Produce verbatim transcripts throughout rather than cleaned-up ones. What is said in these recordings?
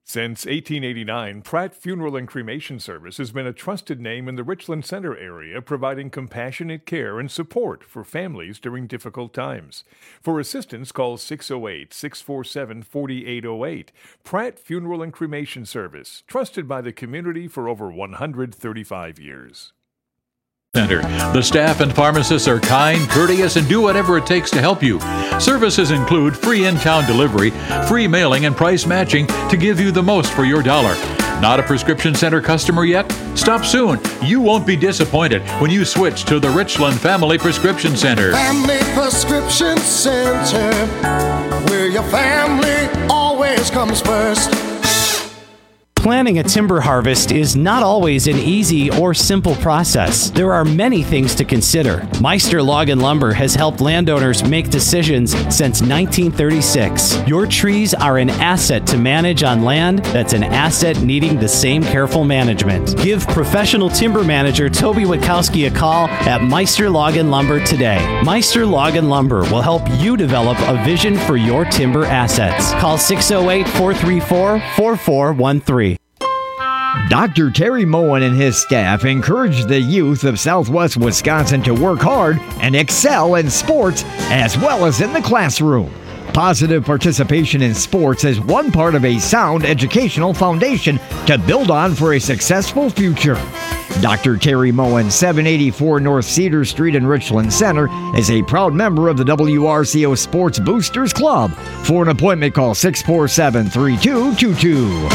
Since eighteen eighty-nine, Pratt Funeral and Cremation Service has been a trusted name in the Richland Center area, providing compassionate care and support for families during difficult times. For assistance, call six oh eight, six four seven, four eight oh eight. Pratt Funeral and Cremation Service, trusted by the community for over one hundred thirty-five years. Center. The staff and pharmacists are kind, courteous, and do whatever it takes to help you. Services include free in-town delivery, free mailing, and price matching to give you the most for your dollar. Not a Prescription Center customer yet? Stop soon. You won't be disappointed when you switch to the Richland Family Prescription Center. Family Prescription Center, where your family always comes first. Planning a timber harvest is not always an easy or simple process. There are many things to consider. Meister Log and Lumber has helped landowners make decisions since nineteen thirty-six. Your trees are an asset to manage on land that's an asset needing the same careful management. Give professional timber manager Toby Witkowski a call at Meister Log and Lumber today. Meister Log and Lumber will help you develop a vision for your timber assets. Call six oh eight, four three four, four four one three. Doctor Terry Moen and his staff encourage the youth of Southwest Wisconsin to work hard and excel in sports as well as in the classroom. Positive participation in sports is one part of a sound educational foundation to build on for a successful future. Doctor Terry Moen, seven eighty-four North Cedar Street in Richland Center, is a proud member of the W R C O Sports Boosters Club. For an appointment, call six four seven, three two two two.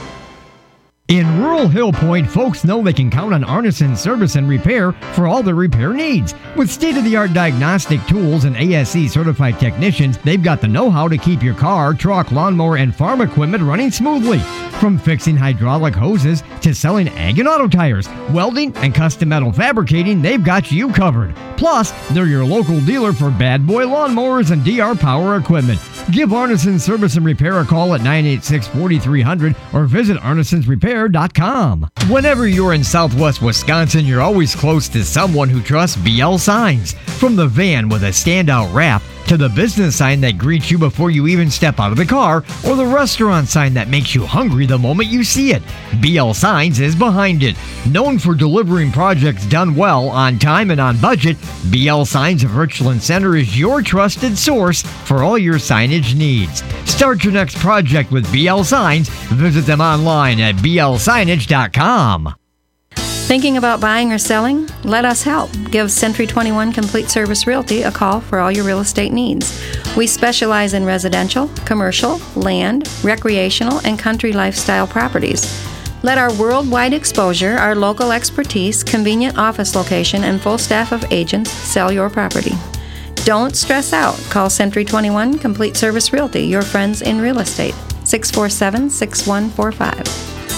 In rural Hill Point, folks know they can count on Arneson Service and Repair for all their repair needs. With state-of-the-art diagnostic tools and A S C-certified technicians, they've got the know-how to keep your car, truck, lawnmower, and farm equipment running smoothly. From fixing hydraulic hoses to selling ag and auto tires, welding, and custom metal fabricating, they've got you covered. Plus, they're your local dealer for Bad Boy lawnmowers and D R power equipment. Give Arneson Service and Repair a call at nine eight six, four three zero zero or visit arnesons repair dot com. Whenever you're in Southwest Wisconsin, you're always close to someone who trusts B L Signs. From the van with a standout wrap to the business sign that greets you before you even step out of the car, or the restaurant sign that makes you hungry the moment you see it, B L Signs is behind it. Known for delivering projects done well, on time, and on budget, B L Signs of Richland Center is your trusted source for all your signage needs. Start your next project with B L Signs. Visit them online at b l signage dot com. Thinking about buying or selling? Let us help. Give Century twenty-one Complete Service Realty a call for all your real estate needs. We specialize in residential, commercial, land, recreational, and country lifestyle properties. Let our worldwide exposure, our local expertise, convenient office location, and full staff of agents sell your property. Don't stress out. Call Century twenty-one Complete Service Realty, your friends in real estate. six four seven, six one four five.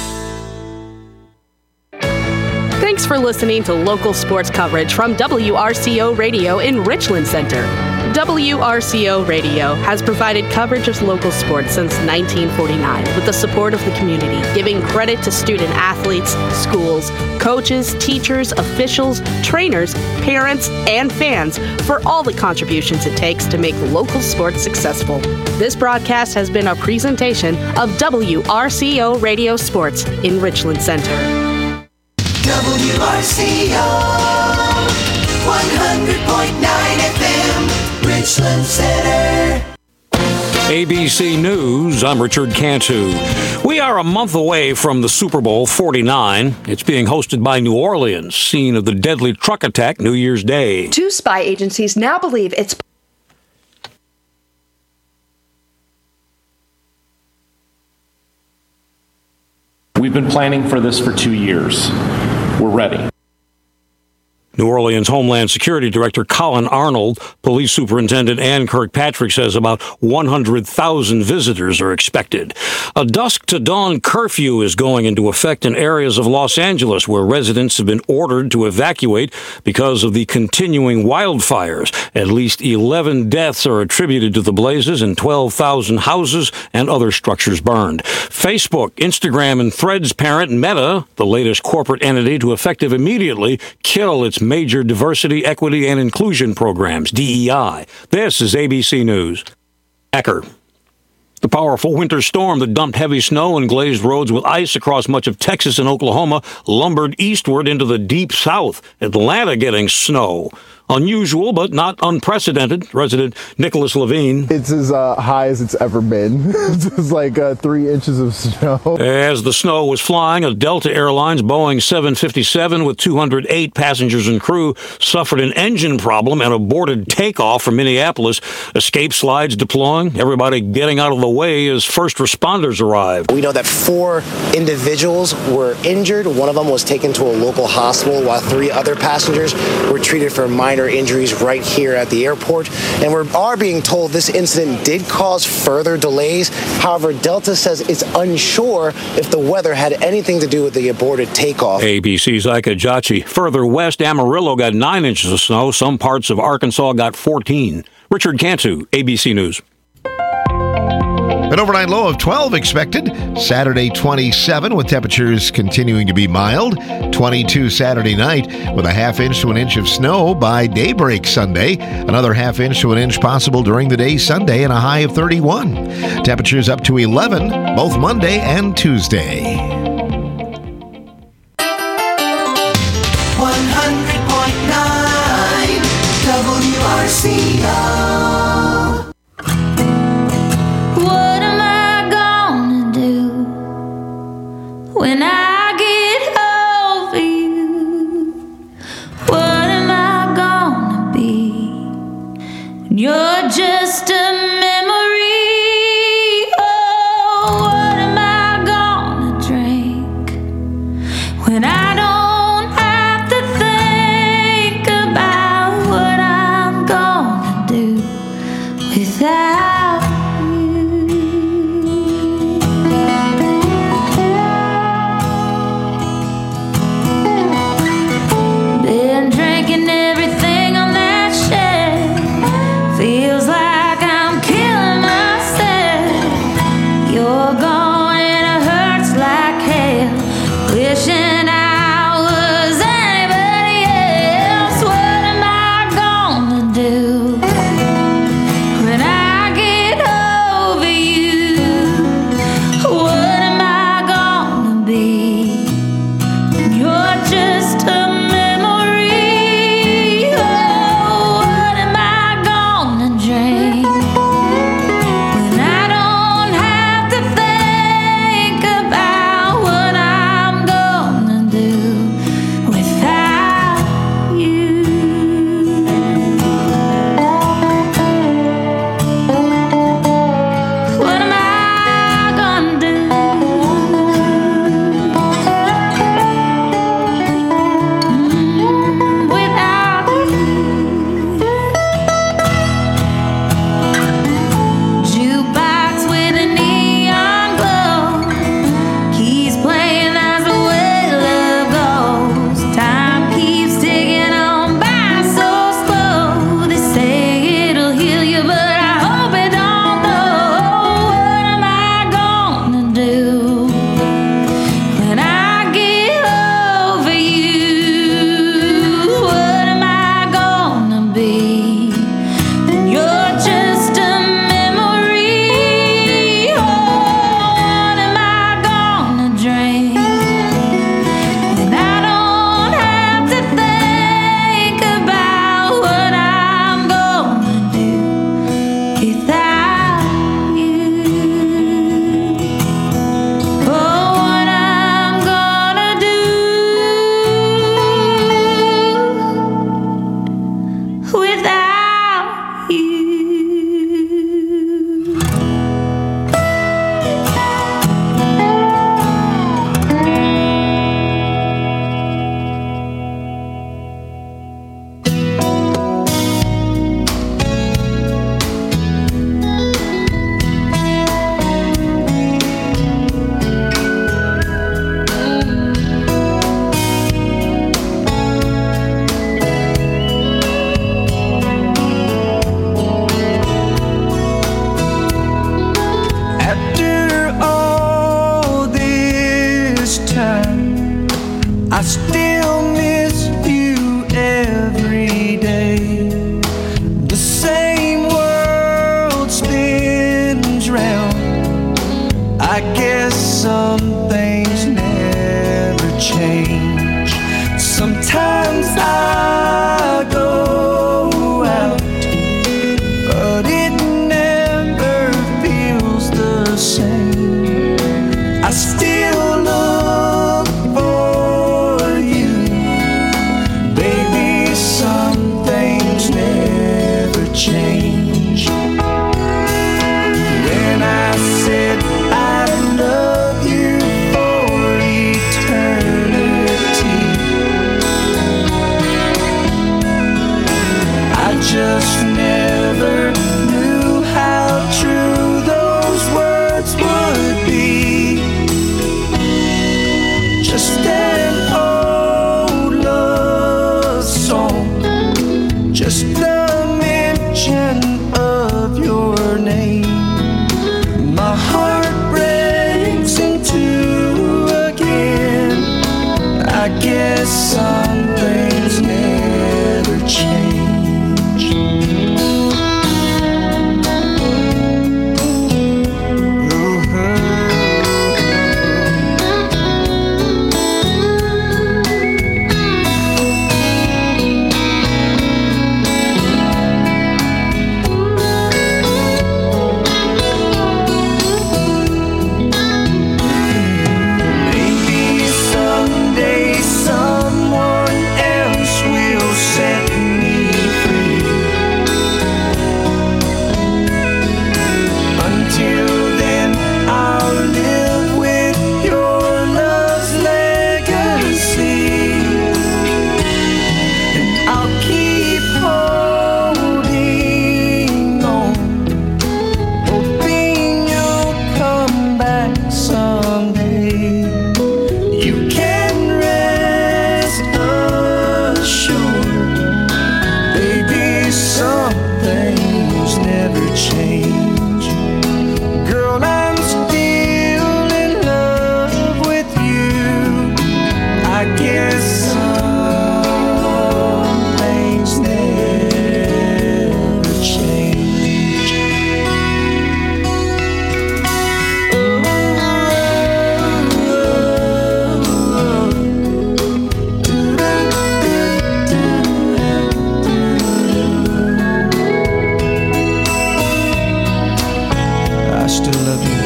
Thanks for listening to local sports coverage from W R C O Radio in Richland Center. W R C O Radio has provided coverage of local sports since nineteen forty-nine with the support of the community, giving credit to student athletes, schools, coaches, teachers, officials, trainers, parents, and fans for all the contributions it takes to make local sports successful. This broadcast has been a presentation of W R C O Radio Sports in Richland Center. W R C O one hundred point nine F M, Richland Center. A B C News, I'm Richard Cantu. We are a month away from the Super Bowl forty-nine. It's being hosted by New Orleans, scene of the deadly truck attack New Year's Day. Two spy agencies now believe it's We've been planning for this for two years. We're ready. New Orleans Homeland Security Director Colin Arnold, Police Superintendent Ann Kirkpatrick says about one hundred thousand visitors are expected. A dusk to dawn curfew is going into effect in areas of Los Angeles where residents have been ordered to evacuate because of the continuing wildfires. At least eleven deaths are attributed to the blazes and twelve thousand houses and other structures burned. Facebook, Instagram, and Threads parent Meta, the latest corporate entity to effective immediately kill its major diversity, equity, and inclusion programs, D E I. This is A B C News. Ecker. The powerful winter storm that dumped heavy snow and glazed roads with ice across much of Texas and Oklahoma lumbered eastward into the deep south. Atlanta getting snow. Unusual, but not unprecedented. Resident Nicholas Levine. It's as uh, high as it's ever been. It's like uh, three inches of snow. As the snow was flying, a Delta Airlines Boeing seven fifty-seven with two hundred eight passengers and crew suffered an engine problem and aborted takeoff from Minneapolis. Escape slides deploying, everybody getting out of the way as first responders arrived. We know that four individuals were injured. One of them was taken to a local hospital, while three other passengers were treated for minor injuries right here at the airport. And we are being told this incident did cause further delays. However, Delta says it's unsure if the weather had anything to do with the aborted takeoff. A B C's Ika Jachi. Further west, Amarillo got nine inches of snow. Some parts of Arkansas got fourteen. Richard Cantu, A B C News. An overnight low of twelve expected. Saturday, twenty-seven, with temperatures continuing to be mild. twenty-two Saturday night, with a half inch to an inch of snow by daybreak Sunday. Another half inch to an inch possible during the day Sunday, and a high of thirty-one. Temperatures up to eleven, both Monday and Tuesday. one hundred point nine W R C O. What am I gonna do when I get over you? What am I gonna be when you're just a memory? Oh, what am I gonna drink when I don't have to think about what I'm gonna do? some things never change. Sometimes I go out, but it never feels the same. I still look for you, baby. Some things never change. When I said I love you for eternity, I just never knew how true those words would be. Just an old love song, just the mention of your name. My heart breaks in two again. I guess some things never change. Maybe someday someone else will set me free. Until then, I'll live with your love's legacy, and I'll keep holding on, hoping you'll come back someday. You can rest assured, baby, some things never change. Girl, I'm still in love with you. I guess some things never change. I still love you.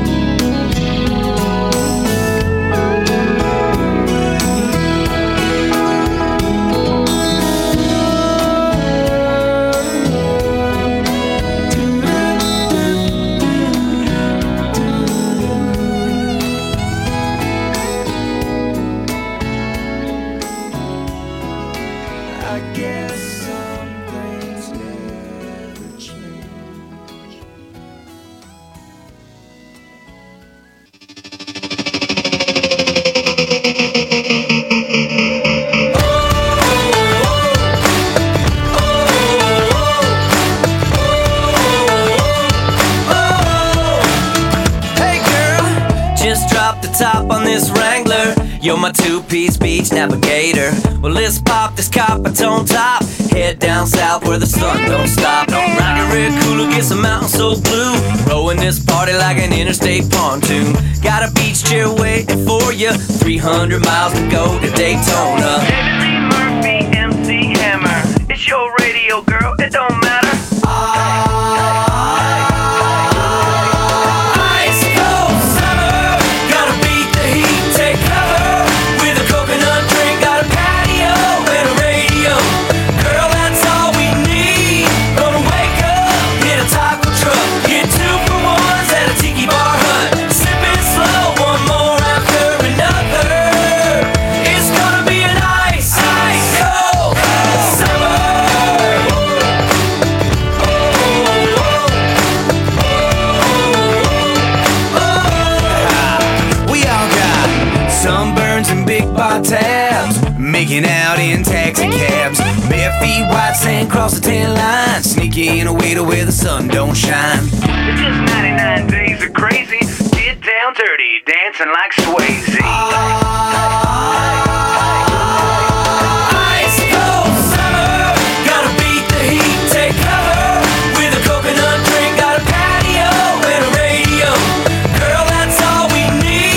I guess some things never change. Hey girl, just drop the top on this Wrangler. You're my two-piece beach navigator. Well, let's pop this copper tone top. Head down south where the sun don't stop. Rock a red cooler, get some mountain so blue. Rowing this party like an interstate pontoon. Got a beach chair waiting for you. three hundred miles to go to Daytona. David Lee Murphy, M C Hammer. It's your radio, girl. It don't matter. Ice cold summer, gotta beat the heat, take cover with a coconut drink, got a patio and a radio. Girl, that's all we need. Gonna wake up, hit a taco truck, get two for ones at a tiki bar hut. Sipping slow, one more after another. It's gonna be an ice, ice cold summer. We all got sunburns and big bar tabs, making out in taxi cabs. Bare feet, white sand, cross the tan line, sneaking away to where the sun don't shine. It's just ninety-nine days of crazy. Get down dirty, dancing like Swayze. Ice cold summer, gotta beat the heat, take cover with a coconut drink, got a patio and a radio. Girl, that's all we need.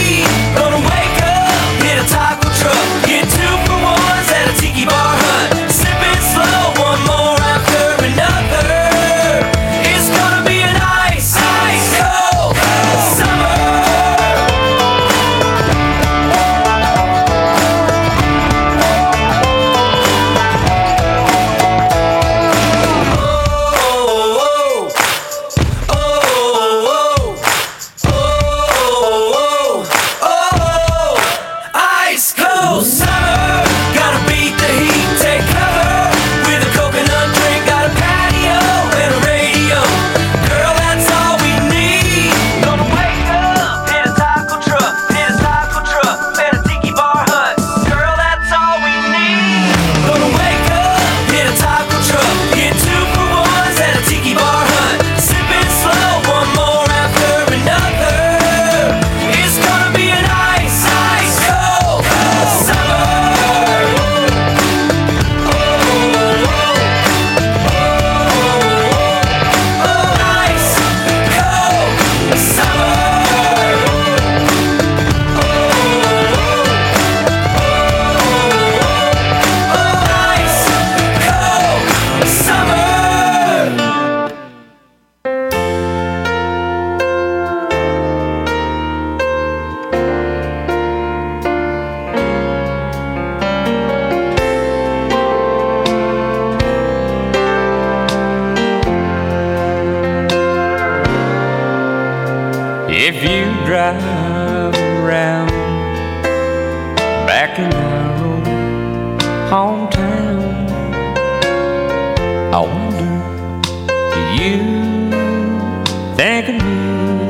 back in our old hometown. I wonder, do you think of me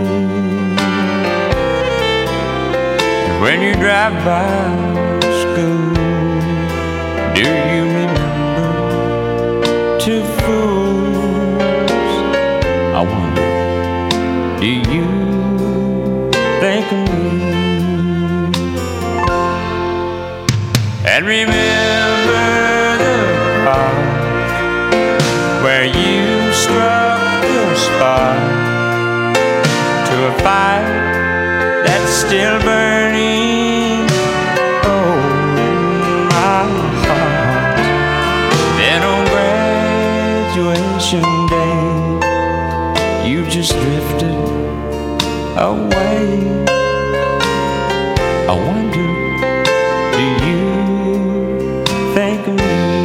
when you drive by school? Do you remember two fools? I wonder, do you think of me? And remember the park where you struck the spark to a fire that's still burning. Oh, my heart. Then on graduation day, you just drifted away. I wonder, do you think of me?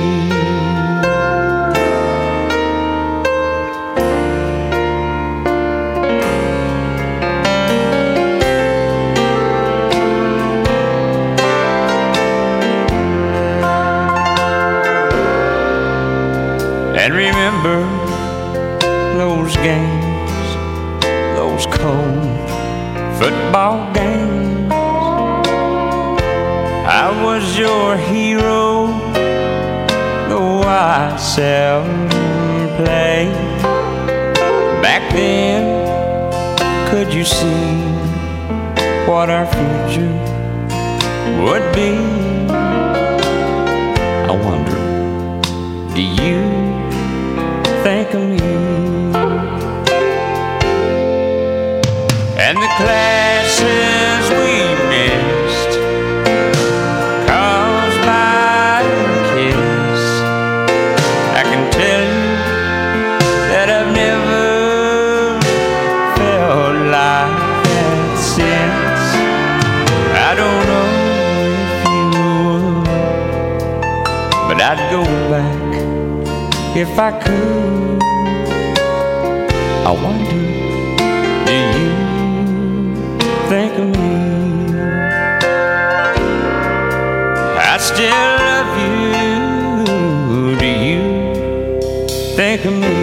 And remember those games, those cold football games. I was your hero, though I seldom played. Back then, could you see what our future would be? I wonder, do you think of me? And the classes we missed caused by a kiss, I can tell you that I've never felt like that since. I don't know if you would, but I'd go back if I could. I wonder, do you think of me? I still love you. Do you think of me?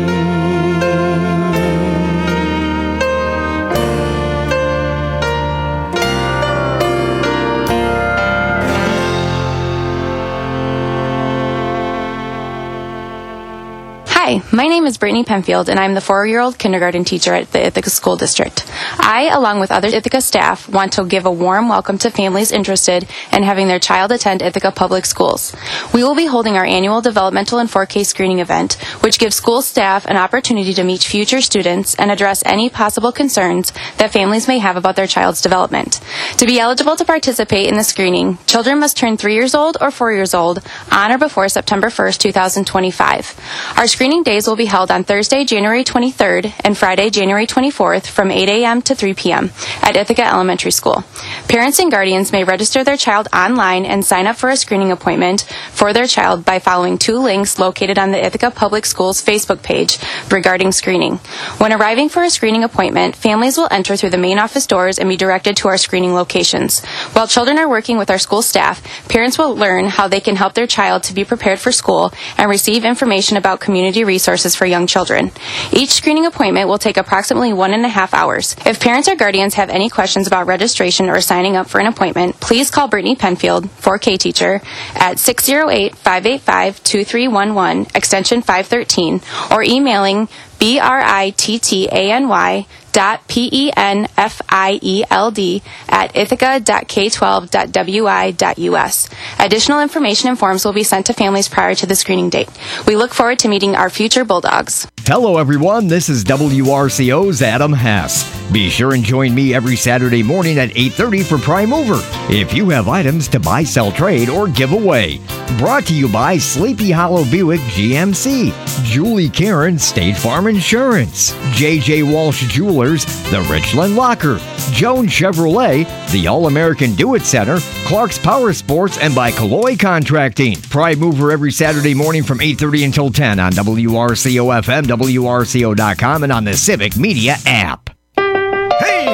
Hi, my name is Brittany Penfield, and I'm the four-year-old kindergarten teacher at the Ithaca School District. I, along with other Ithaca staff, want to give a warm welcome to families interested in having their child attend Ithaca Public Schools. We will be holding our annual developmental and four K screening event, which gives school staff an opportunity to meet future students and address any possible concerns that families may have about their child's development. To be eligible to participate in the screening, children must turn three years old or four years old on or before September first, two thousand twenty-five. Our screening days will be held on Thursday, January twenty-third and Friday, January twenty-fourth from eight a.m. to three p.m. at Ithaca Elementary School. Parents and guardians may register their child online and sign up for a screening appointment for their child by following two links located on the Ithaca Public Schools Facebook page regarding screening. When arriving for a screening appointment, families will enter through the main office doors and be directed to our screening locations. While children are working with our school staff, parents will learn how they can help their child to be prepared for school and receive information about community resources for young children. Each screening appointment will take approximately one and a half hours. If parents or guardians have any questions about registration or signing up for an appointment, please call Brittany Penfield, four K teacher, at six oh eight, five eight five, two three one one, extension five thirteen, or emailing B R I T T A N Y dot P E N F I E L D at ithaca dot K twelve dot W I dot U S. Additional information and forms will be sent to families prior to the screening date. We look forward to meeting our future Bulldogs. Hello, everyone. This is W R C O's Adam Hess. Be sure and join me every Saturday morning at eight thirty for Prime Mover if you have items to buy, sell, trade, or give away. Brought to you by Sleepy Hollow Buick G M C, Julie Karen State Farm Insurance, J J Walsh Jewelers, The Richland Locker, Jones Chevrolet, the All-American Do-It Center, Clark's Power Sports, and by Calloy Contracting. Prime Mover every Saturday morning from eight thirty until ten on W R C O F M, W R C O dot com, and on the Civic Media app. Hey,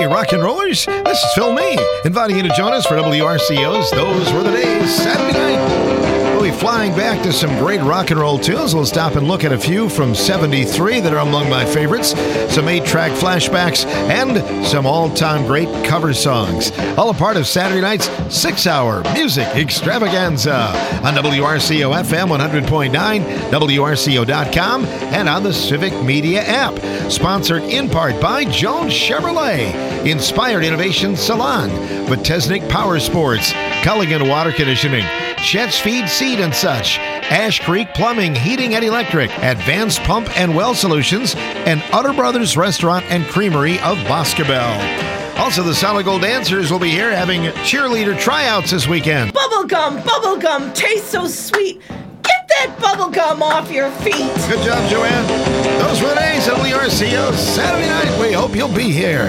Hey, rock and rollers, this is Phil May, inviting you to join us for W R C O's Those Were the Days, Saturday night. We'll be flying back to some great rock and roll tunes. We'll stop and look at a few from seventy-three that are among my favorites, some eight-track flashbacks, and some all-time great cover songs. All a part of Saturday night's six-hour music extravaganza on W R C O F M one hundred point nine, W R C O dot com, and on the Civic Media app. Sponsored in part by Jones Chevrolet, Inspired Innovation Salon, Botesnik Power Sports, Culligan Water Conditioning, Chet's Feed Seed and Such, Ash Creek Plumbing, Heating and Electric, Advanced Pump and Well Solutions, and Utter Brothers Restaurant and Creamery of Boscobel. Also, the Solid Gold Dancers will be here having cheerleader tryouts this weekend. Bubblegum, bubblegum, tastes so sweet. Get that bubblegum off your feet. Good job, Joanne. Those were the days of W R C O Saturday night. We hope you'll be here.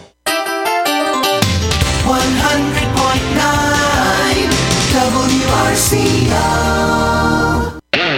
one hundred point nine W R C O.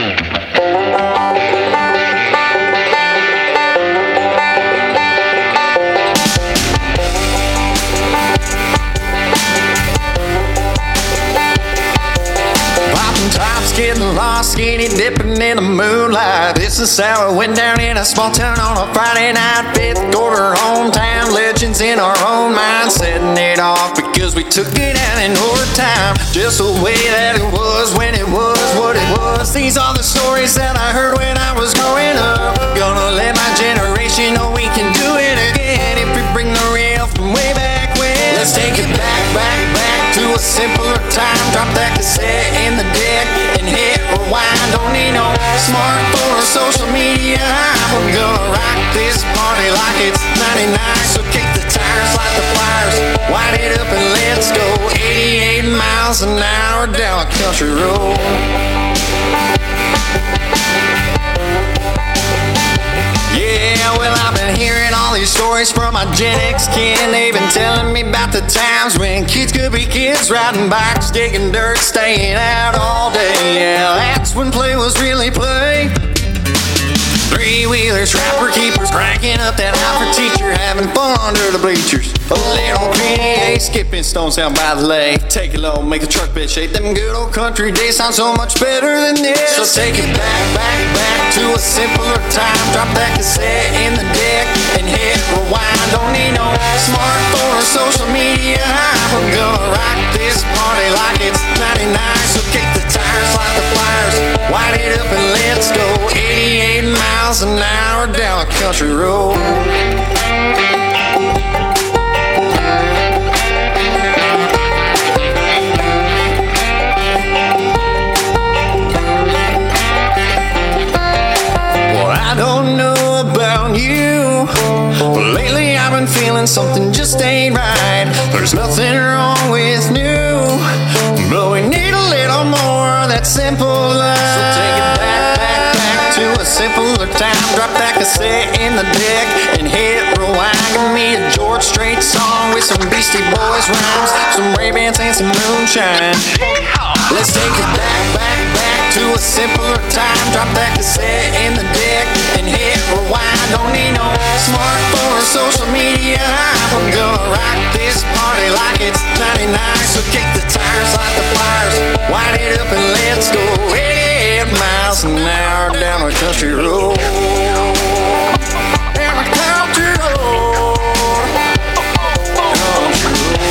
Popping tops, getting lost, skinny dipping in the moonlight. This is how it went down in a small town on a Friday night. Fifth quarter hometown legends in our own mind, setting it off because we took it out in overtime. Just the way that it was when it was what it was. These are the stories that I heard when I was growing up. Gonna let my generation know we can do it again if we bring the real from way back when. Let's take it back, back, back to a simpler time. Drop that cassette in the deck and hit rewind. Don't need no smartphone or social media. We're gonna rock this party like it's ninety-nine. So kick the tires, light the flyers, wind it up and let's go. eighty-eight miles an hour down a country road. Yeah, well, I've been hearing all these stories from my Gen X kid, and they've been telling me about the times when kids could be kids, riding bikes, digging dirt, staying out all day. Yeah, that's when play was really play. Three-wheelers, trapper keepers, cranking up that high for teacher, having fun under the bleachers. A little P D A, skipping stones down by the lake. Take it low, make a truck bed shake. Them good old country days sound so much better than this. So take it back, back, back to a simpler time. Drop that cassette in the deck and hit rewind. Don't need no smartphone or social media. We're gonna rock this party like it's ninety-nine. So kick the tires, light the flyers, wind it up and let's go. eighty-eight miles an hour down a country road. Well, I don't know about you, but lately I've been feeling something just ain't right. There's nothing wrong with new, but we need a little more of that simple love. So take it back, back, back to a simpler time. Drop that cassette in the deck and hit rewind. Give me a George Strait song with some Beastie Boys rhymes, some Ray-Bans and some moonshine. Let's take it back, back, back to a simpler time. Drop that cassette in the deck and hit rewind. Don't need no smartphone or social media. We're gonna rock this party like it's ninety-nine. So kick the tires, light the flyers, wind it up and let's go. eighty-eight miles an hour down a country road. Down a country road. Country road.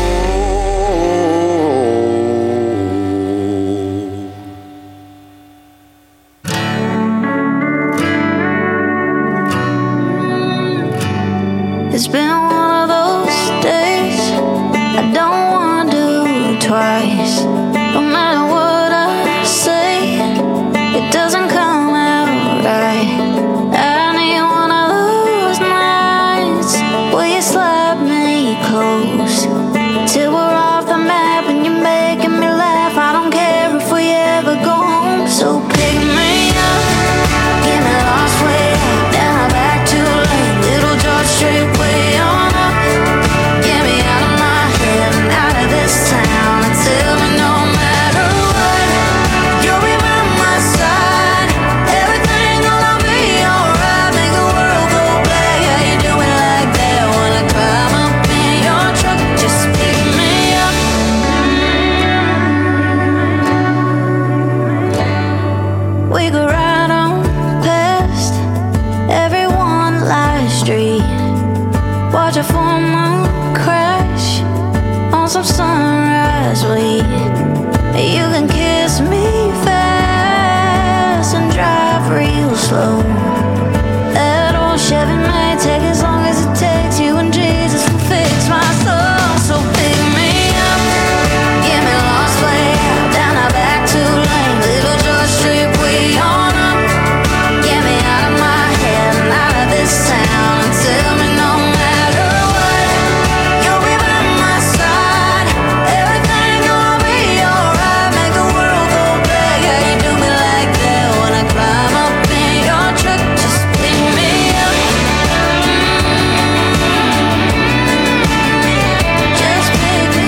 It's been one of those days I don't want to do twice. No matter what I say, it doesn't come out right. I need one of those nights where you slap me close till we're off the map and you're making me laugh. I don't care if we ever go home. So pick me up, get me lost way up, then I'm back too late. Little George Strait way on up. Get me out of my head and out of this town and tell me no more. some sunrise weed. You can kiss me fast and drive real slow. That old Chevy may take as long as it takes you, and Jesus will fix my soul. So pick me up, get me lost way out down our back two lane, Little George Street way on up. Get me out of my head and out of this town, and tell me no matter what, you'll be by my side. Everything gonna be alright. Make the world go back. Yeah, you do me like that when I climb up in your truck. Just pick me up. Just pick me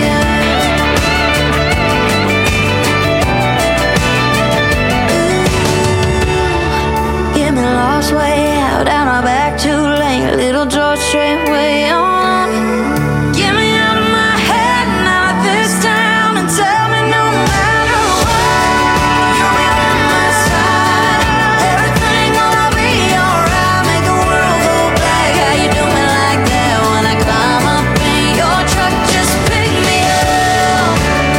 up. Get me lost way out down our back two lane, Little George Street way on. Get me out of my head and out of this town, and tell me no matter what, you'll be by my side. Everything gonna be alright. Make the world go back. How you do me like that when I climb up in your truck? Just pick me up.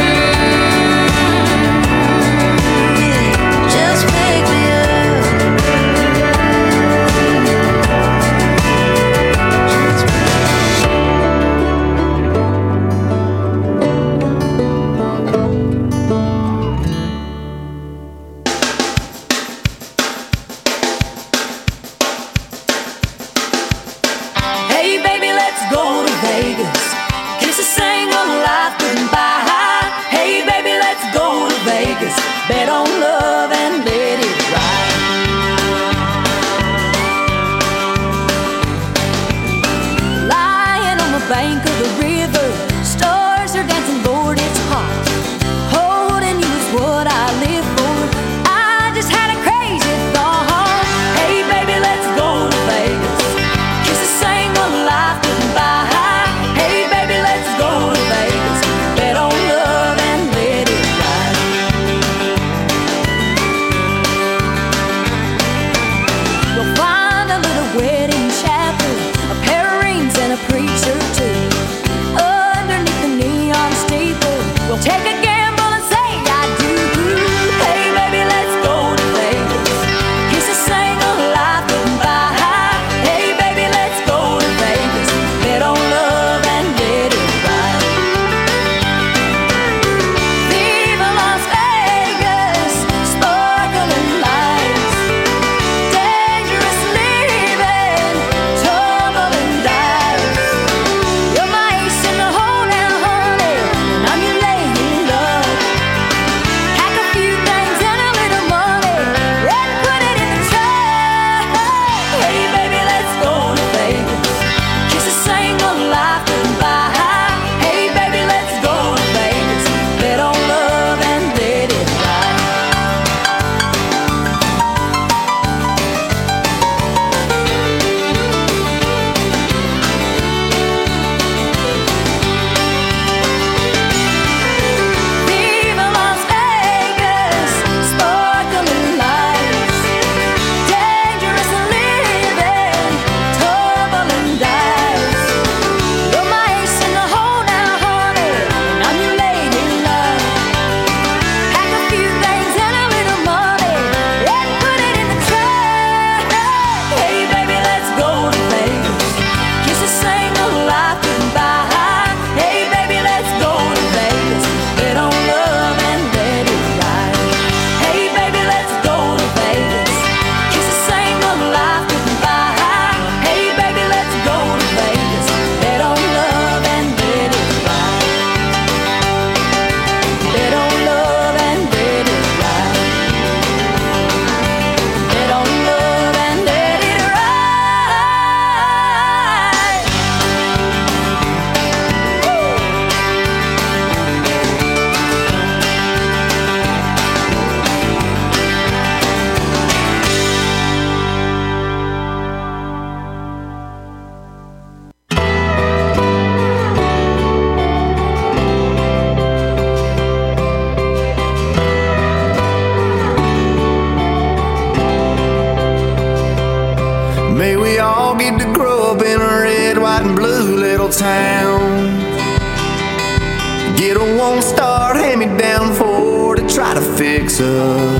Mm, just pick me up. Hey baby, let's go to Vegas. Kiss a single life goodbye. Hey baby, let's go to Vegas. Bet on love and let it ride. Lying on the bank of the river, stars are dancing, Lord, it's hot. Holding you is what I live for. I just had a crazy thought. Hey baby, let's go to Vegas. Kiss a single life goodbye. Hey baby, let's go to Vegas. Bet on love and let it ride. We'll find a little wedding chapel, a pair of rings and a preacher too. Underneath the neon steeple, we'll take a gamble and say I do. Hey baby, let's go to Vegas. Kiss a single life goodbye. Hey baby, let's go to Vegas. Bet on love and let it ride. Viva Las Vegas, sparkling lights, dangerous living, tumbling dice. You're my ace in the hole now, honey, and I'm your lady in love. Pack a few things and a little money, and put it in the trunk. Hey baby, let's go to Vegas. Kiss a single life goodbye. Hey baby, let's go to Vegas. Bet on love and let it ride. Viva Las Vegas, sparkling lights, dangerous living, tumbling dice. You're my ace in the hole now, honey, and I'm your lady in love. Pack a few things and a little money, and put it in the trunk. Hey baby, let's go to Vegas. Kiss a single life goodbye. Hey baby, let's go to Vegas. Bet on love and let it ride. Hey baby, let's go to Vegas. Kiss a single life goodbye. Hey baby, let's go to Vegas. Bet on love and let it ride. Bet on love and let it ride. Bet on love and let it ride. May we all get to grow up in a red, white, and blue little town. Get a one-star hand-me-down Ford to try to fix up.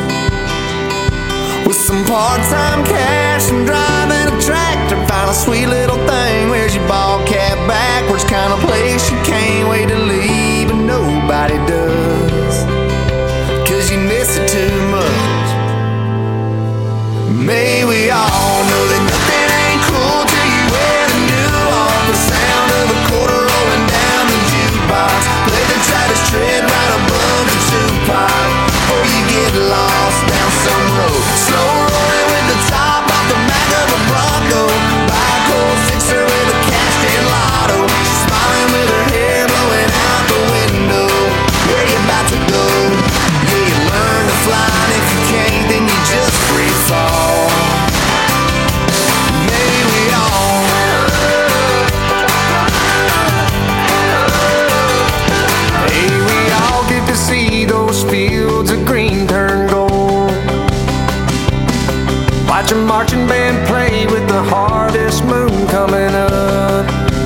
With some part-time cash and driving a tractor, find a sweet little thing. Where's your ball cap backwards? Kind of place you can't wait to leave, but nobody does, 'cause you miss it too much. May we all know that nothing ain't cool till you wear the new off. The sound of a quarter rolling down the jukebox. Play the Travis Tritt right above the two-pot, or you get lost down some road. Slow rolling with the top off the back of a Bronco. Buy a cold sixer with a cashed-in lotto. She's smiling with her hair blowing out the window. Where you about to go? Yeah, you learn to fly, and if you can't, then you just free fall. May we all May we all get to see those fields of green turn gold. Watch a marching band play with the harvest moon coming up.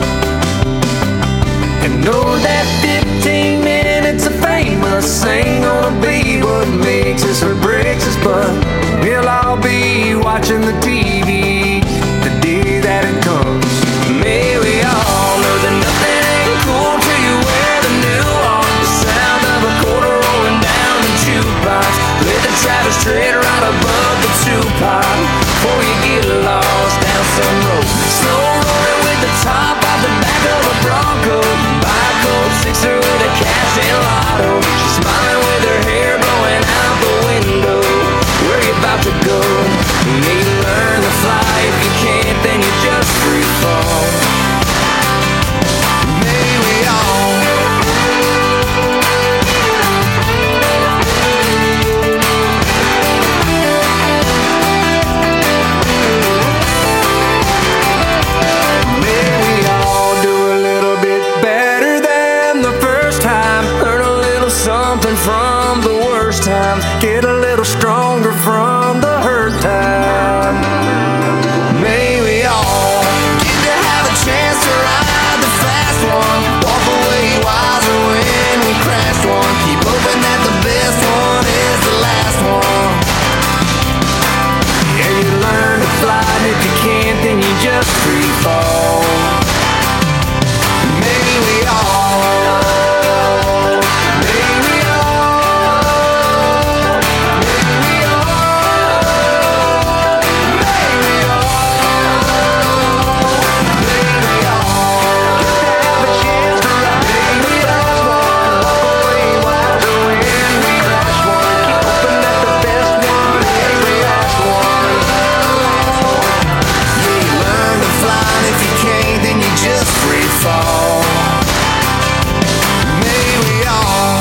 And know that fifteen minutes of famous ain't gonna be what makes us or breaks us, but we'll all be watching the T V the day that it comes. May we all know that nothing ain't cool till you wear the new off. The sound of a quarter rolling down the jukebox. Play the Travis Tritt right above the two-pot, before you get lost down some road. Slow rolling with the top out the back of a Bronco. Buy a cold sixer with a cash-in lotto. She's smiling with her hair blowing out the window. Where you about to go? You need to learn to fly. If you can't, then you just free fall. May we all May we all do a little bit better than the first time. Learn a little something from the worst times. Get a little stronger from the hurt time. May we all get to have a chance to ride the fast one. Walk away wiser when we crashed one. Keep hoping that the best one is the last one. Yeah, you learn to fly, and if you can't, then you just free fall. May we all May we all May we all May we all May we all have a chance to ride. May we all walk away wiser when we crash one. Keep hoping that the best one is the last one. Yeah, you learn to fly, and if you can't, then you just free fall. May we all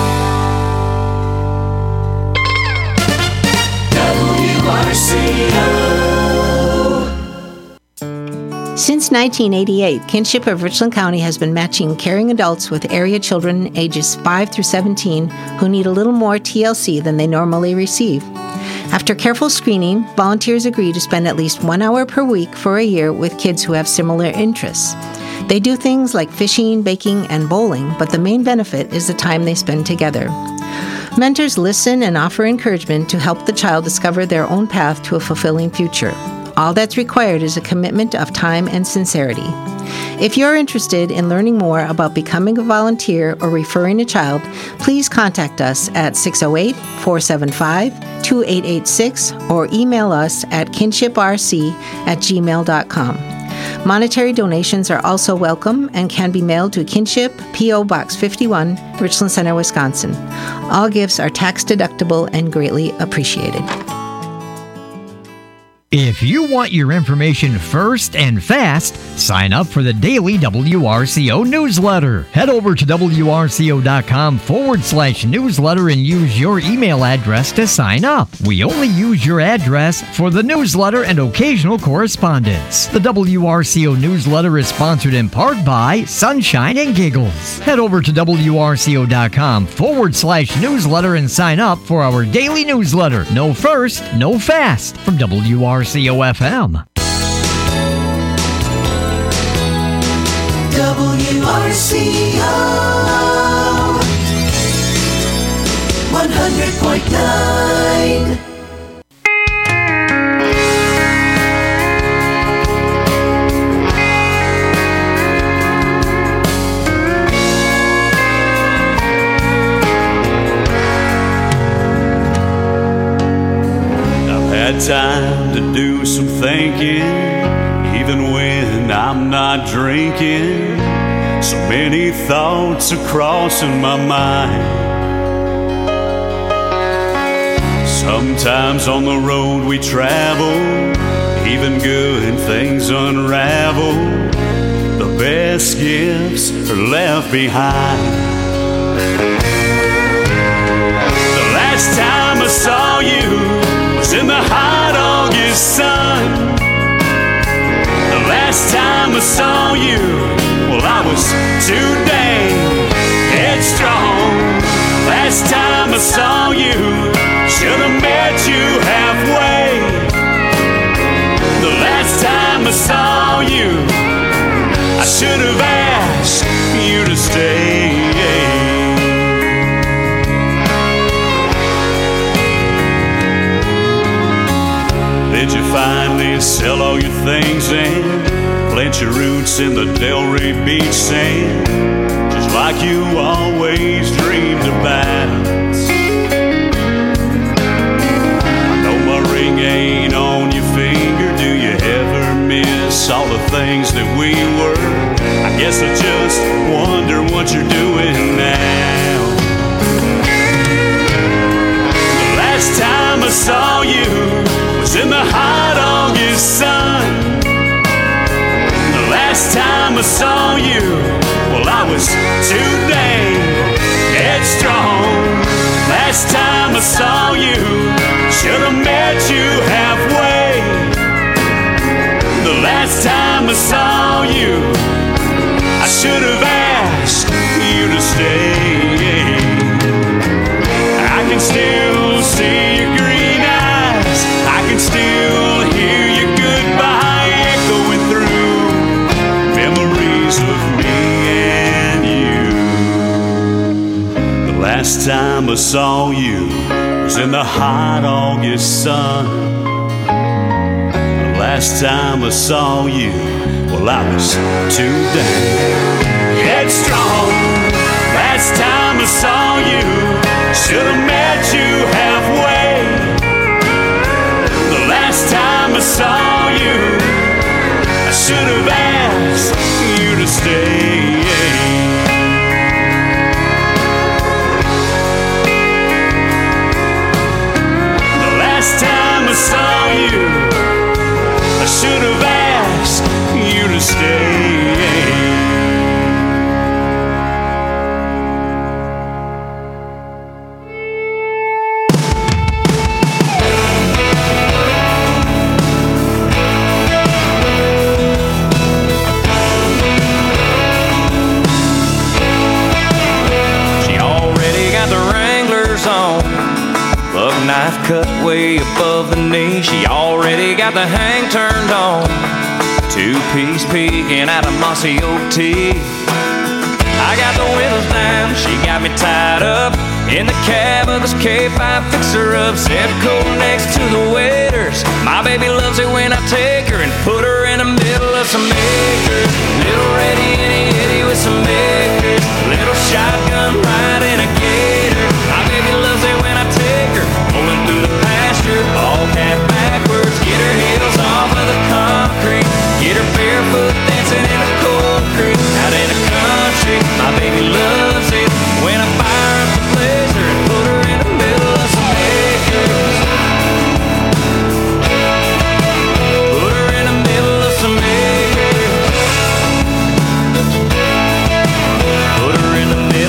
W R C O. Since nineteen eighty-eight, Kinship of Richland County has been matching caring adults with area children ages five through seventeen who need a little more T L C than they normally receive. After careful screening, volunteers agree to spend at least one hour per week for a year with kids who have similar interests. They do things like fishing, baking, and bowling, but the main benefit is the time they spend together. Mentors listen and offer encouragement to help the child discover their own path to a fulfilling future. All that's required is a commitment of time and sincerity. If you're interested in learning more about becoming a volunteer or referring a child, please contact us at six oh eight, four seven five, two eight eight six or email us at kinshiprc at gmail dot com. Monetary donations are also welcome and can be mailed to Kinship, P O. Box fifty-one, Richland Center, Wisconsin. All gifts are tax deductible and greatly appreciated. If you want your information first and fast, sign up for the daily W R C O newsletter. Head over to wrco.com forward slash newsletter and use your email address to sign up. We only use your address for the newsletter and occasional correspondence. The W R C O newsletter is sponsored in part by Sunshine and Giggles. Head over to wrco.com forward slash newsletter and sign up for our daily newsletter. No first, no fast from W R C O F M. W R C O point nine. Time to do some thinking, even when I'm not drinking. So many thoughts are crossing my mind. Sometimes on the road we travel, even good things unravel. The best gifts are left behind. The last time I saw you was in the hot August sun. The last time I saw you, well, I was too dang headstrong. Last time I saw you, should have met you halfway. The last time I saw you, I should have asked you to stay. Did you finally sell all your things and plant your roots in the Delray Beach sand, just like you always dreamed about? I know my ring ain't on your finger. Do you ever miss all the things that we were? I guess I just wonder what you're doing now. The last time I saw you was in the hot August sun. The last time I saw you, well, I was too dang headstrong. Last time I saw you, should have met you halfway. The last time I saw you, I should have asked you to stay. I can still see your green eyes, I can still hear your goodbye echoing through memories of me and you. The last time I saw you was in the hot August sun. The last time I saw you, well, I was too dang headstrong. Last time I saw you, should have met you halfway. The last time I saw you, I should have asked you to stay. The last time I saw you, I should have asked you to stay. Knife cut way above the knee. She already got the hang turned on. Two-piece peeking out of mossy oak tea. I got the windows down, she got me tied up in the cab of this K five fixer-up. Set coat next to the waiters. My baby loves it when I take her and put her in the middle of some acres. Little ready itty itty with some acres. Little shotgun riding a gator. My baby loves it when I take her rolling through the pasture, ball cap backwards. Get her heels off of the concrete. Get her barefoot dancing in the cold creek. Out in the country, my baby loves it when I fire up the blazer and put her in the middle of some acres. Put her in the middle of some acres. Put her in the middle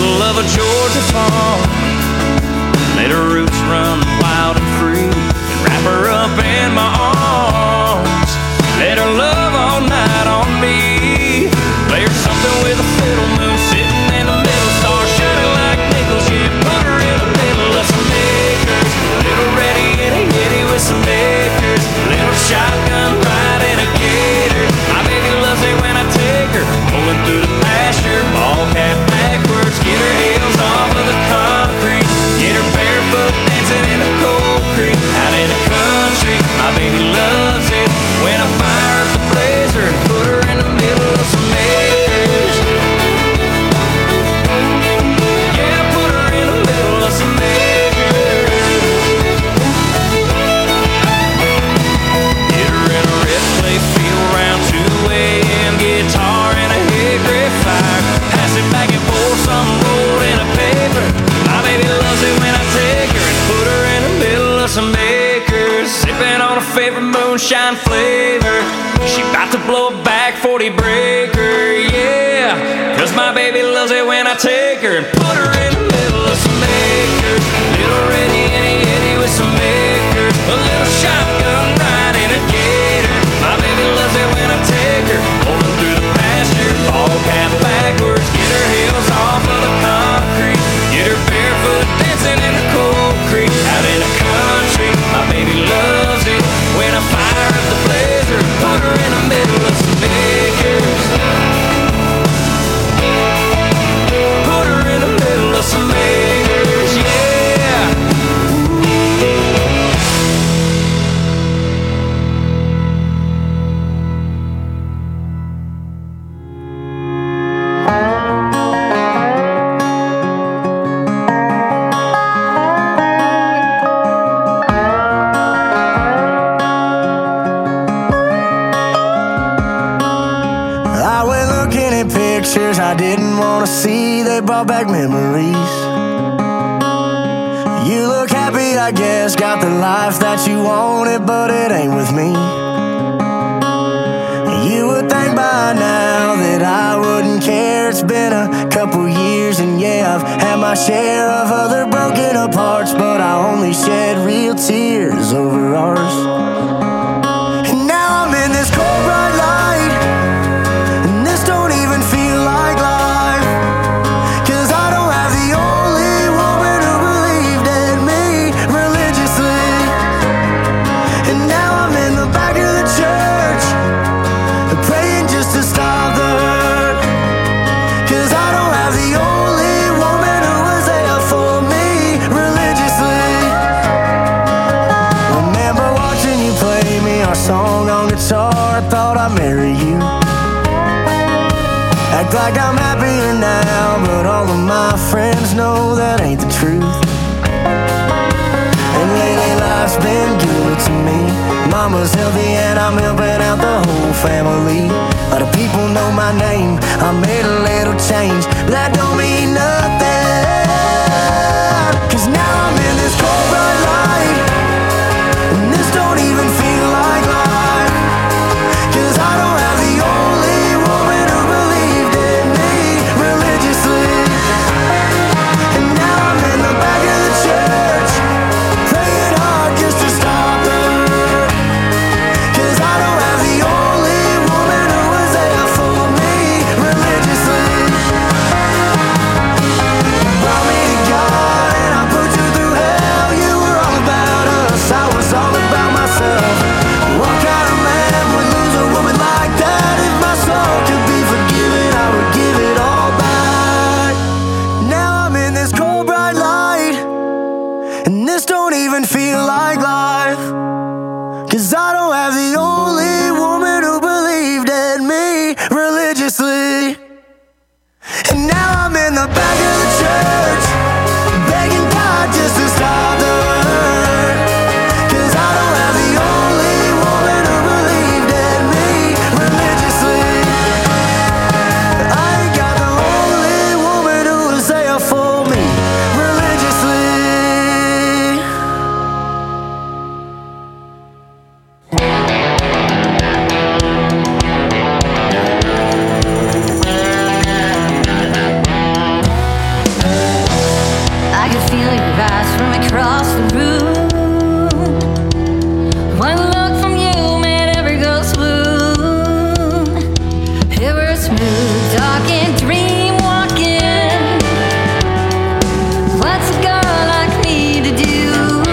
favorite moonshine flavor. She about to blow a back forty breaker, yeah. Cause my baby loves it when I take her and put her in the middle of some acres. Little ready, any, any with some acres. A little shotgun ride in a gator. My baby loves it when I take her, rolling through the pasture, ball cap backwards. Get her heels off of the concrete. Get her barefoot dancing in the cold creek. Out in the country, my baby loves it when I fire up the blazer and put her in the middle of some acres. Put her in the middle of some acres, yeah. I went looking at pictures I didn't want to see. They brought back memories. You look happy, I guess. Got the life that you wanted, but it ain't with me. You would think by now that I wouldn't care. It's been a couple years, and yeah, I've had my share of other broken aparts, but I only shed real tears over ours. And now I'm in this cold bright light, and this don't even feel like life. Cause I don't have the only woman who believed in me religiously. And now I'm in the back of the church, praying just to stop the hurt. Cause I don't have the only woman who was there for me religiously. Remember watching you play me our song on guitar. I thought I'd marry you. Act like I'm happier now, but all of my friends know that ain't the truth. And lately life's been good to me. Mama's healthy and I'm helping out the whole family. A lot of people know my name. I made a little change, but that don't mean nothing. Cause now I'm in this cold bright light, and this don't even feel like life. Cause I don't have the only woman who believed in me religiously. And now I'm in the back of the church, praying hard just to stop the hurt. Cause I don't have the only woman who was there for me religiously. Brought me to God and I put you through hell. You were all about us, I was all about myself. What kind of man would lose a woman like that? If my soul could be forgiven, I would give it all back. Now I'm in this cold bright light, and this don't even feel like life. Cause I don't have the only woman who believed in me religiously. And now I'm in the back of the church, begging God just to stop the hurt. Cause I don't have the only woman who believed in me religiously. I ain't got the only woman who was there for me religiously. I could feel your eyes from across the room. One look from you made every girl swoon. It was smooth, dark and dream walking. What's a girl like me to do?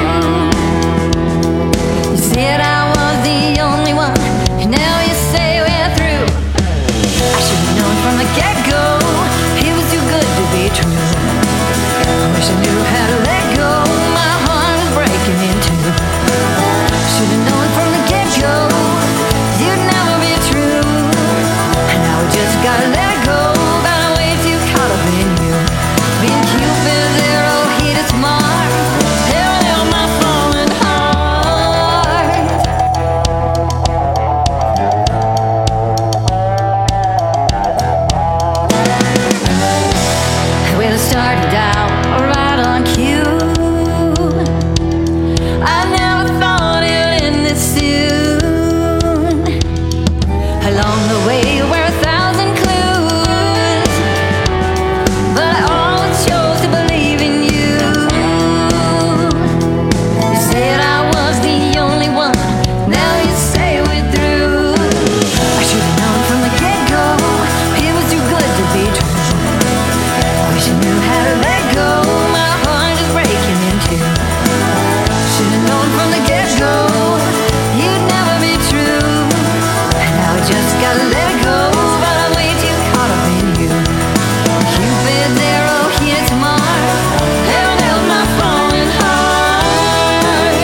You said I was the only one, and now you say we're through. I should have known from the get-go, it was too good to be true. I wish I knew how to let go, my heart is breaking in two. Should've known from the get-go, you'd never be true. And now we just gotta let go, got way too caught up in you. Being Cupid's arrow hit its mark, parallel my falling heart. Well, it started out right on cue. I never thought it would end this soon. to let go. My heart is breaking in two. Should've known from the get-go you'd never be true. And now I just gotta let it go, but I'm way too caught up in you. Cupid's arrow hits Mars. Heaven help my falling heart.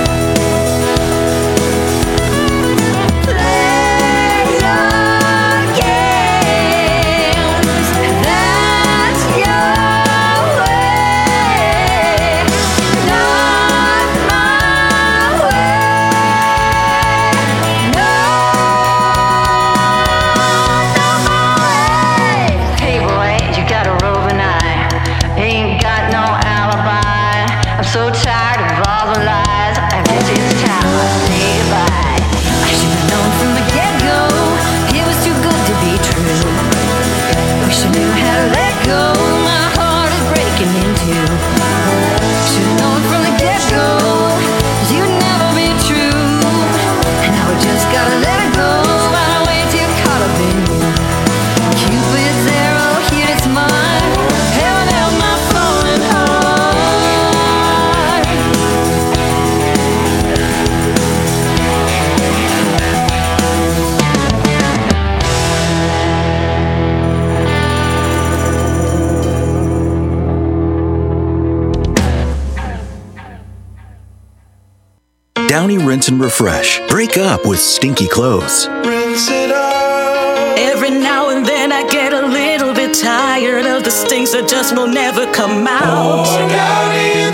Play your games. That's your way. Not my way. No, not my way. Hey boy, you got a roving eye. Ain't got no alibi. I'm so tired of all the lies. I guess it's time I say goodbye. I should've known from the get-go it was too good to be true. Wish I knew how to let go. My heart is breaking in two. Should've known from the get-go you'd never be true. And now I just gotta let it go, but I'm way too caught up in you. Cupid's arrow hit its mark. Heaven help my falling heart. Downy Rinse and Refresh. Break up with stinky clothes. Every now and then I get a little bit tired of the stinks that just will never come out. Every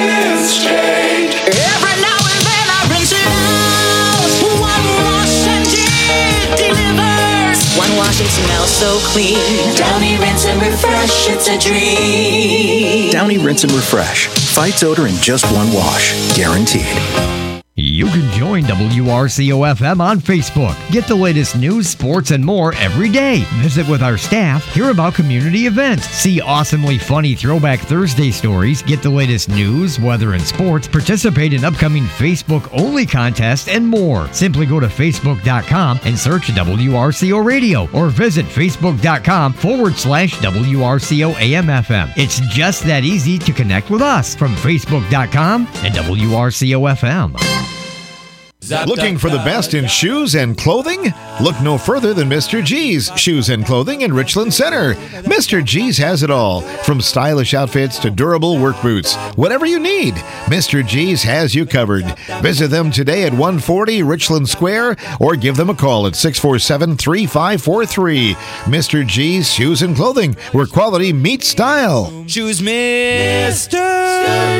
now and then I rinse it out. One wash and it delivers. One wash, it smells so clean. Downy Rinse and Refresh, it's a dream. Downy Rinse and Refresh. Fights odor in just one wash. Guaranteed. You can join W R C O F M on Facebook. Get the latest news, sports, and more every day. Visit with our staff, hear about community events, see awesomely funny Throwback Thursday stories, get the latest news, weather, and sports, participate in upcoming Facebook-only contests, and more. Simply go to Facebook dot com and search W R C O Radio or visit Facebook dot com forward slash W R C O A M F M. It's just that easy to connect with us from Facebook dot com and W R C O F M. Looking for the best in shoes and clothing? Look no further than Mister G's Shoes and Clothing in Richland Center. Mister G's has it all, from stylish outfits to durable work boots. Whatever you need, Mister G's has you covered. Visit them today at one forty Richland Square or give them a call at six four seven, three five four three. Mister G's Shoes and Clothing, where quality meets style. Choose Mister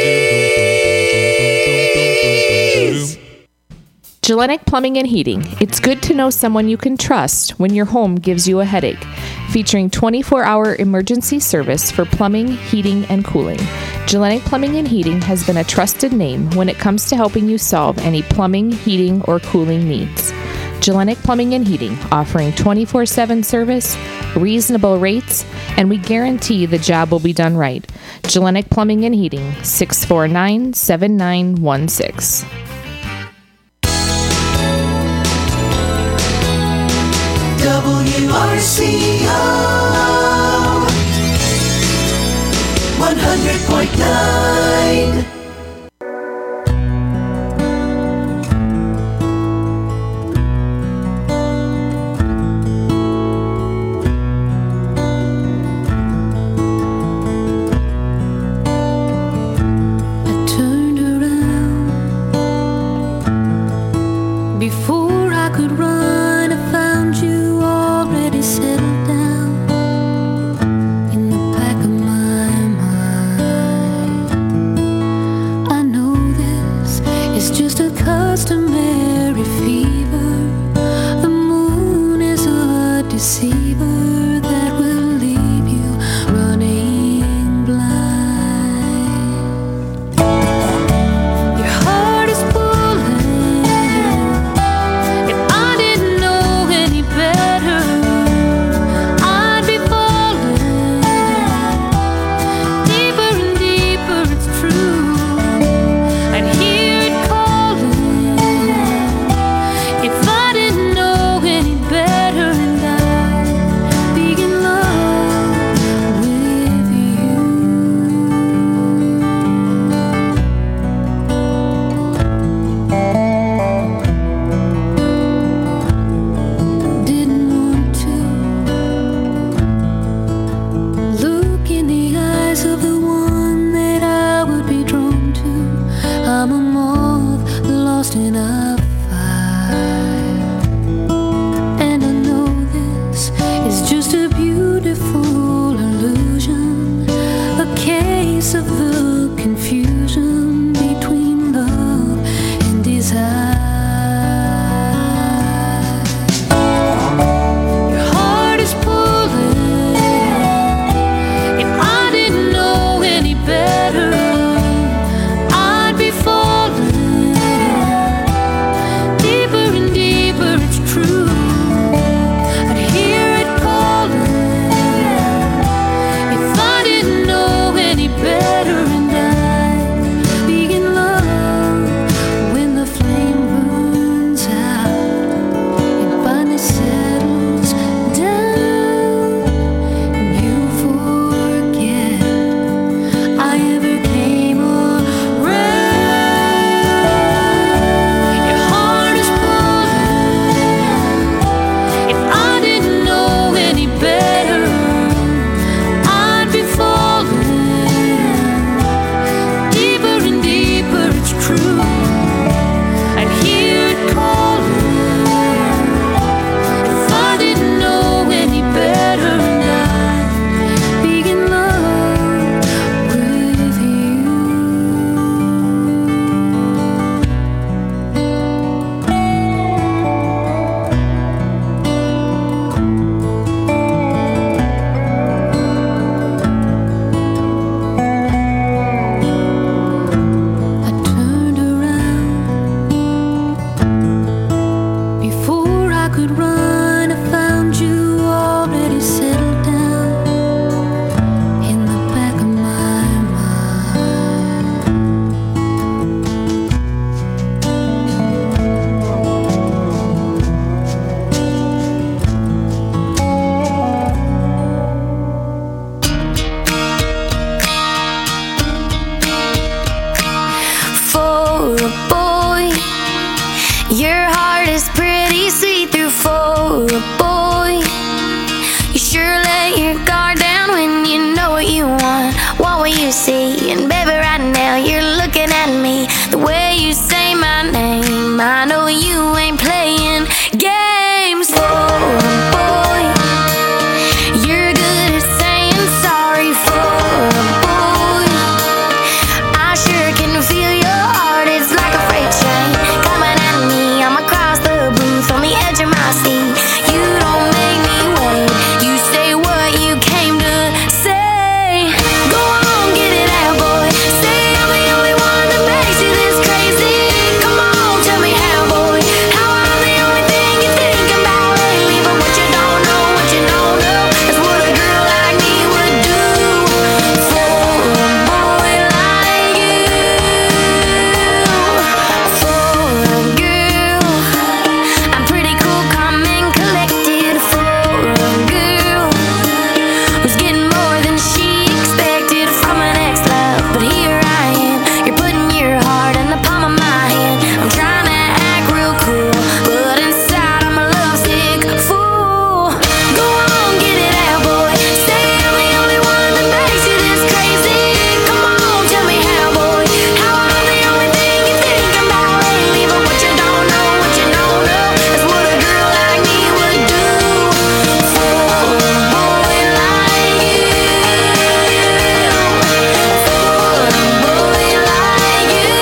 G's. Gellenic Plumbing and Heating. It's good to know someone you can trust when your home gives you a headache. Featuring twenty-four hour emergency service for plumbing, heating, and cooling. Gellenic Plumbing and Heating has been a trusted name when it comes to helping you solve any plumbing, heating, or cooling needs. Gellenic Plumbing and Heating, offering twenty-four seven service, reasonable rates, and we guarantee the job will be done right. Gellenic Plumbing and Heating, six four nine, seven nine one six. W R C O one hundred point nine. I turned around before I could run. I found you already settled down in the back of my mind. see. And baby, right now you're looking at me. The way you say my name, I know you ain't playing games. Oh, boy, you're good at saying sorry. For boy, I sure can feel your heart. It's like a freight train coming at me. I'm across the booth on the edge of my seat. You don't make me wait. You say what you came to say. Go on, get it out, boy. Say I'm the only one that makes you this crazy. Come on, tell me how, boy. How I'm the only thing you think about lately. But what you don't know, what you don't know is what a girl like me would do for a boy like you. For a girl, I'm pretty cool, calm and collected. For a girl who's getting more than she expected from an ex-love. But here I am, you're putting your heart in the palm of my hand. I'm trying to act real cool, but inside I'm a lovesick fool. Go on, get it out, boy. Say I'm the only one that makes you this crazy. Come on, tell me how, boy. How I'm the only thing you think about lately. But what you don't know, what you don't know is what a girl like me would do for a boy like you. For a boy like you.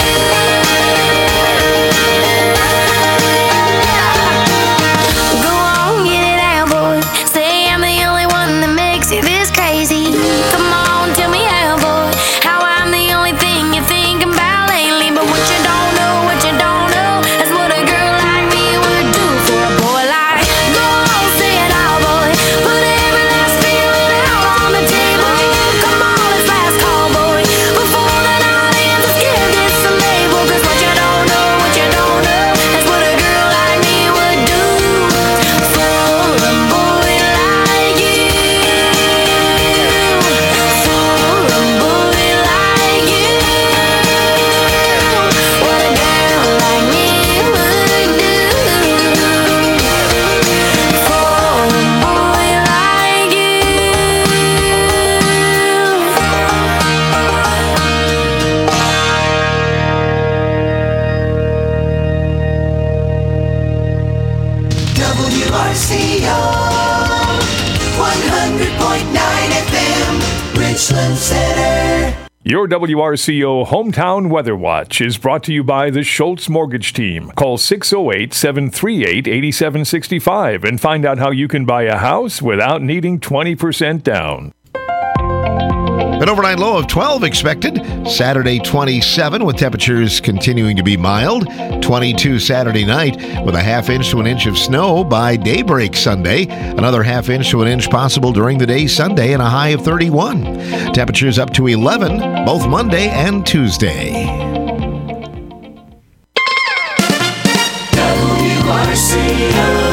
Go on, get it out, boy. Say I'm the only one that makes you this crazy. Come on, tell me how, boy. How I'm the only thing you think about lately. But what you don't know, what you don't know is what a girl like me would do for a boy like. Go on, say it all, boy. Put every last feeling out on the table. Come on, it's last call, boy. Before the night ends, let's give this a label. 'Cause what you don't know, what you don't know is what a girl like me would do for a boy like you. For a boy like you. What a girl like me would do for a boy like you. W R C O one hundred point nine F M, Richland Center. Your W R C O Hometown Weather Watch is brought to you by the Schultz Mortgage Team. Call six oh eight, seven three eight, eight seven six five and find out how you can buy a house without needing twenty percent down. An overnight low of twelve expected. Saturday twenty-seven with temperatures continuing to be mild. twenty-two Saturday night with a half inch to an inch of snow by daybreak Sunday. Another half inch to an inch possible during the day Sunday and a high of thirty-one. Temperatures up to eleven both Monday and Tuesday. W R C O.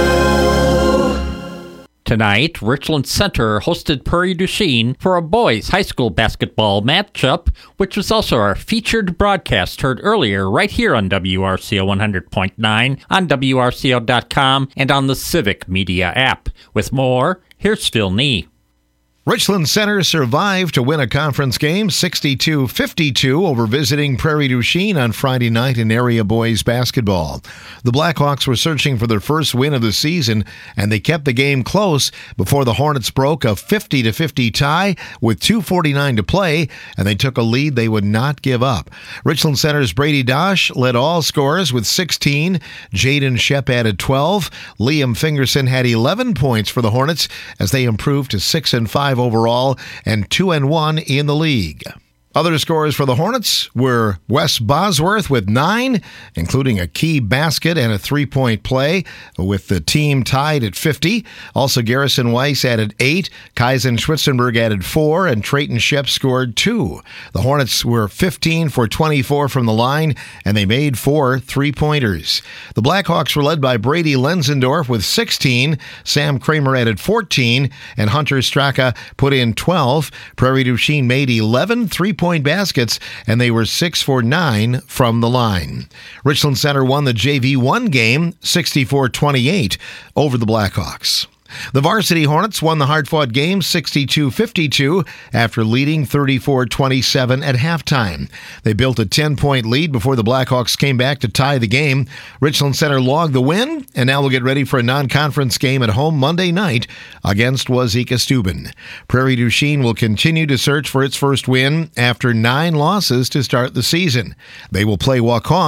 Tonight, Richland Center hosted Prairie du Chien for a boys' high school basketball matchup, which was also our featured broadcast heard earlier right here on W R C O one hundred point nine, on W R C O dot com, and on the Civic Media app. With more, here's Phil Nee. Richland Center survived to win a conference game sixty-two fifty-two over visiting Prairie du Chien on Friday night in area boys basketball. The Blackhawks were searching for their first win of the season, and they kept the game close before the Hornets broke a fifty to fifty tie with two forty-nine to play, and they took a lead they would not give up. Richland Center's Brady Dosh led all scorers with sixteen. Jaden Shep added twelve. Liam Fingerson had eleven points for the Hornets as they improved to six and five overall and two and one in the league. Other scores for the Hornets were Wes Bosworth with nine, including a key basket and a three-point play, with the team tied at fifty. Also, Garrison Weiss added eight, Kaizen Schwitzenberg added four, and Trayton Shep scored two. The Hornets were fifteen for twenty-four from the line, and they made four three-pointers. The Blackhawks were led by Brady Lenzendorf with sixteen, Sam Kramer added fourteen, and Hunter Straka put in twelve. Prairie du Chien made eleven three-point baskets, and they were six for nine from the line. Richland Center won the J V one game sixty-four twenty-eight over the Blackhawks. The Varsity Hornets won the hard-fought game sixty-two fifty-two after leading thirty-four twenty-seven at halftime. They built a ten-point lead before the Blackhawks came back to tie the game. Richland Center logged the win, and now will get ready for a non-conference game at home Monday night against Wazeeka Steuben. Prairie du Chien will continue to search for its first win after nine losses to start the season. They will play Waukon